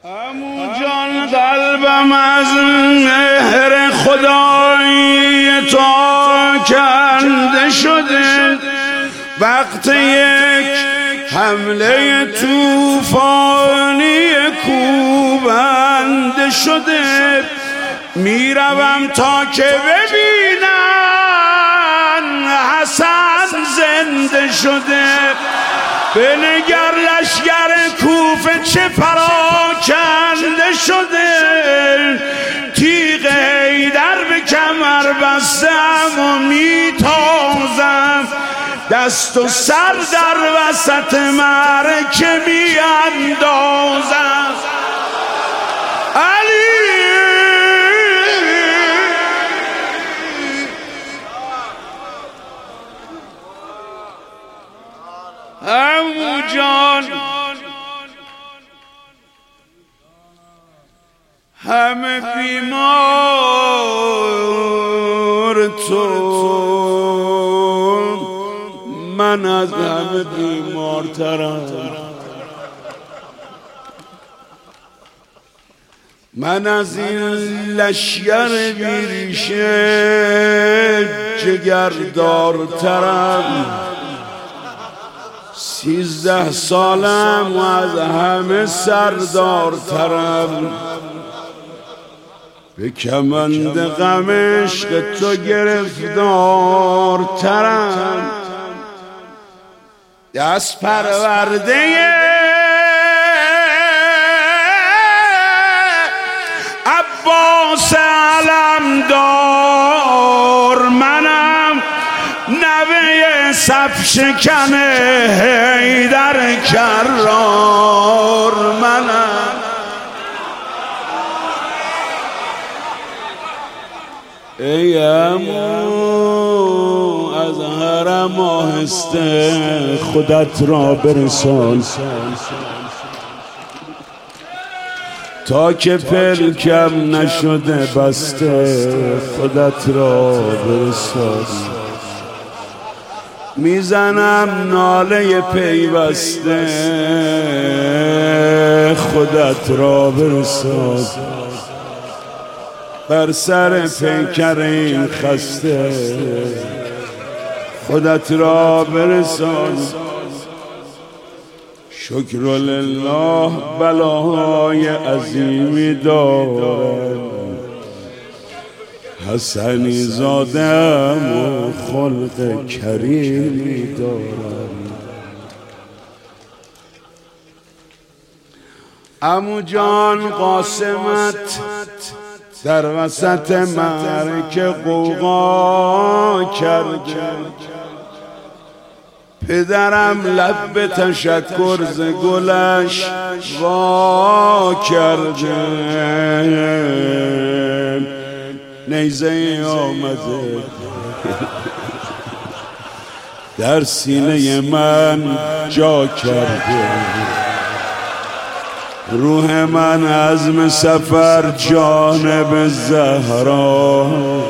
عمو جان قلبم از مهر خدای تو کنده شده، وقت یک حمله طوفانی کوبنده شده. میروم تا که ببینن حسن زنده شده. بنگر لشگر کوفه چه پراکنده شده، تیغ حیدر به کمر بستم و میتازم، دست و سر در وسط معرکه میاندازم. علی عمو جان همه بیمار تو، من از همه بیمارترم. من از این لشگر بیریشه جگردارترم. 13 سالم و از همه سردارترم. به کمند غم عشق تو گرفتارترم. دست پرورده عباس علمدار منم، نوه صف شکن حیدر کرار منم. ای عمو از حرم آهسته خودت را برسان، تا که پلکم نشده بسته خودت را برسان. میزنم ناله پیوسته خودت را برسان، بر سر پیکر این خسته خودت را برسان. شکر لله بلاهای عظیمی دارم، حسنی زادم و خلق کریمی دارم. عمو جان قاسمت در وسط معرکه قوقا کرده، پدرم لب به تشکر ز گلش وا کرده. نیزه ای آمده در سینه من جا کرده، روح من عزم سفر جانب زهرا،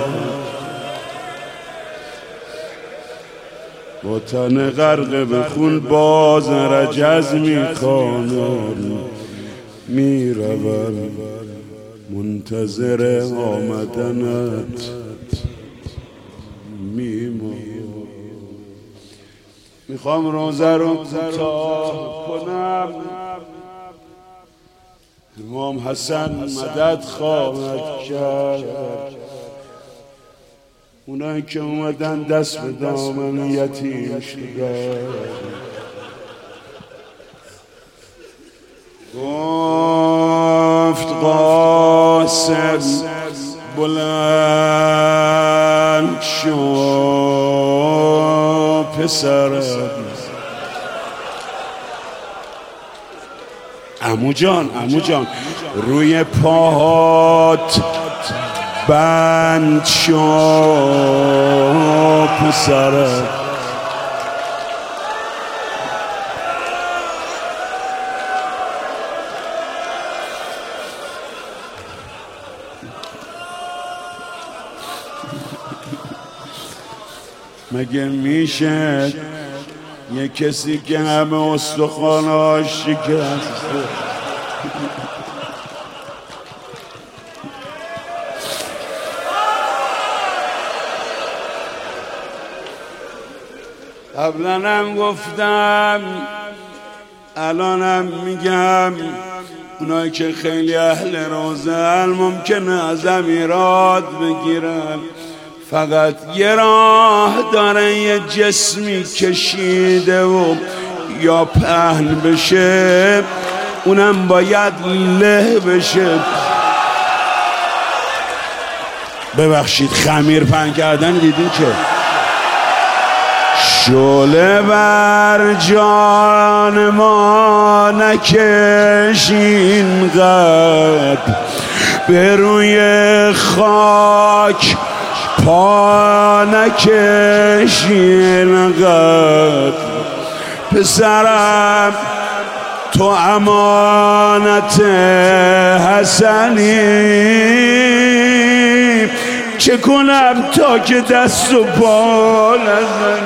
با تن غرق به خون باز رجز میخوانم. میروم منتظر آمدنت میخوام روزه رو کوتاه کنم. امام حسن مدد خواهد کرد. اونایی که اومدن دست به دامن یتیم شدن، گفت قاسم بلند شو پسرم. عمو جان روی پاهات بند شو پسرم. مگه میشه یه کسی که همه استخواناش شکسته قبلنم گفتم الانم میگم، اونایی که خیلی اهل روزن ممکنه ازم ایراد بگیرن، فقط یه راه داره یه جسمی کشیده و یا پهن بشه، اونم باید له بشه. ببخشید خمیر پهن کردن دیدین که شعله بر جان ما نکش اینقدر، به روی خاک پا نکش اینقدر. پسرم تو امانت حسنی، چه کنم تا که دست و پا نزن.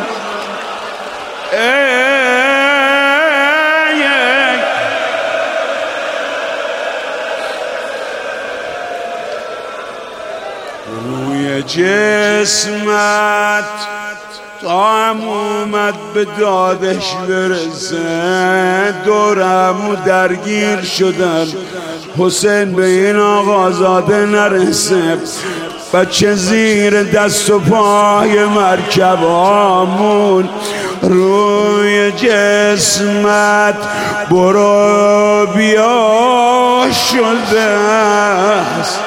روی جسمت تا هم اومد به دادش برسه، دورمو درگیر شدن حسین به این آقازاده نرسه. بچه زیر دست و پای مرکب آمون، روی جسمت برو بیا شده است،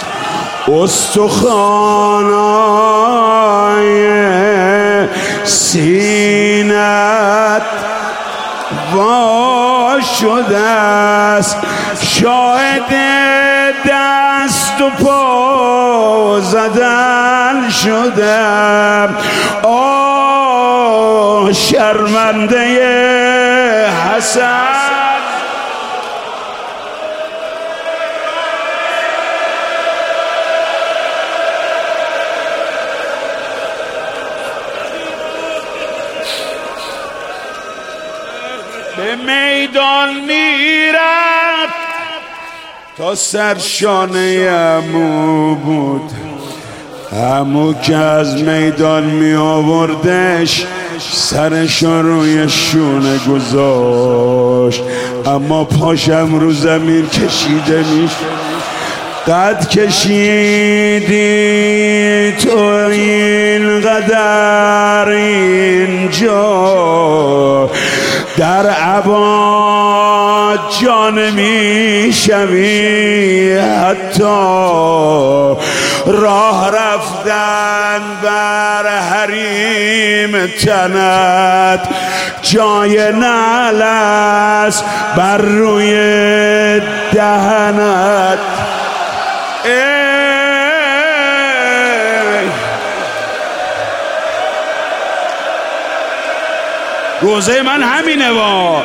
استخوانای سینت وا شده است، شاهد دست و پا زدن شدم. آه شرمنده حسن، به میدان میرفت تا سرشانه عمو بود، عمو که از میدان می آوردش سرش روی شونه گذاشت، اما پاشم رو زمین کشیده میشه. قد کشیدی تو این قدر اینجا، در عبا جان می شوی، حتی راه رفتن بر حریم تنت جای نعل است بر روی دهنت. روزه من همینه وا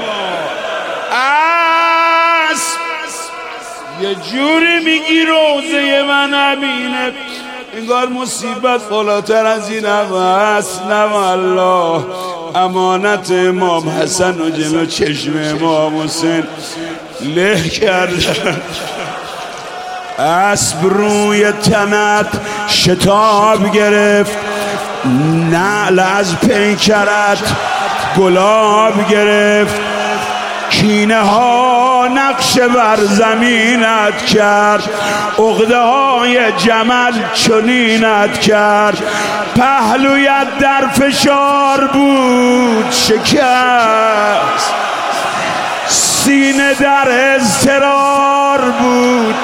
یه جوری میگی روزه من همینه، انگار مصیبت بالاتر از این هست. نه والله امانت امام حسن و جلو چشم امام حسین له کردن. اسب روی تنت شتاب گرفت، نعل از پیکرت گلاب گرفت، کینه ها نقش بر زمینت کرد، عقده های جمل چنینت کرد، پهلویت در فشار بود شکست، سینه در اضطرار بود.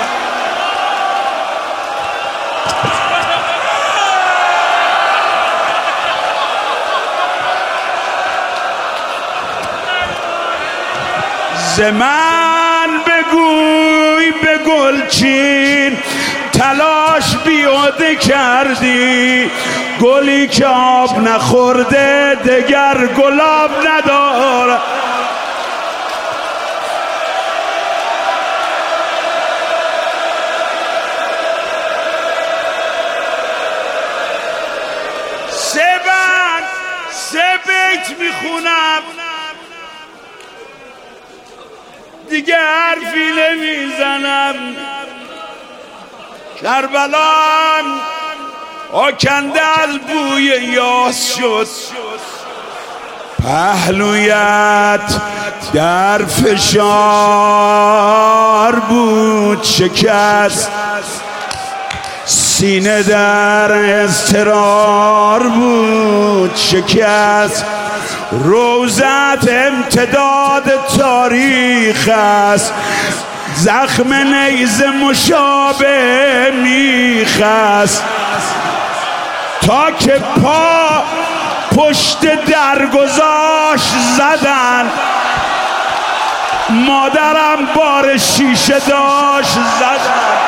ز من بگوی به گلچین تلاش بیهوده کردی، گلی که آب نخورده دگر گلاب نداره. سه بیت میخونم دیگه حرفی نمیزنم. کربلان آکنده از بوی یاس شد، پهلویت در فشار بود شکست، سینه در اضطرار بود شکست. روزت امتداد تاریخ است، زخم نیزه مشابه میخ است. تا که پا پشت درگذاشت زدن، مادرم بار شیشه داشت زدن.